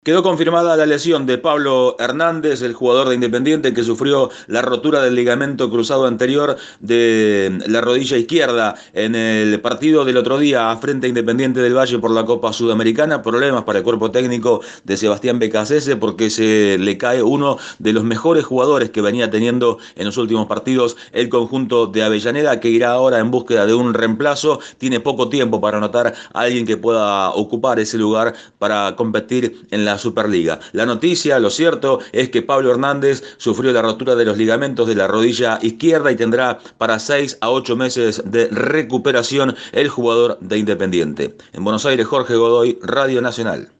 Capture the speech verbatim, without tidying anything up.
Quedó confirmada la lesión de Pablo Hernández, el jugador de Independiente que sufrió la rotura del ligamento cruzado anterior de la rodilla izquierda en el partido del otro día frente a Independiente del Valle por la Copa Sudamericana. Problemas para el cuerpo técnico de Sebastián Becasese porque se le cae uno de los mejores jugadores que venía teniendo en los últimos partidos el conjunto de Avellaneda, que irá ahora en búsqueda de un reemplazo. Tiene poco tiempo para anotar a alguien que pueda ocupar ese lugar para competir en la la Superliga. La noticia, lo cierto, es que Pablo Hernández sufrió la rotura de los ligamentos de la rodilla izquierda y tendrá para seis a ocho meses de recuperación el jugador de Independiente. En Buenos Aires, Jorge Godoy, Radio Nacional.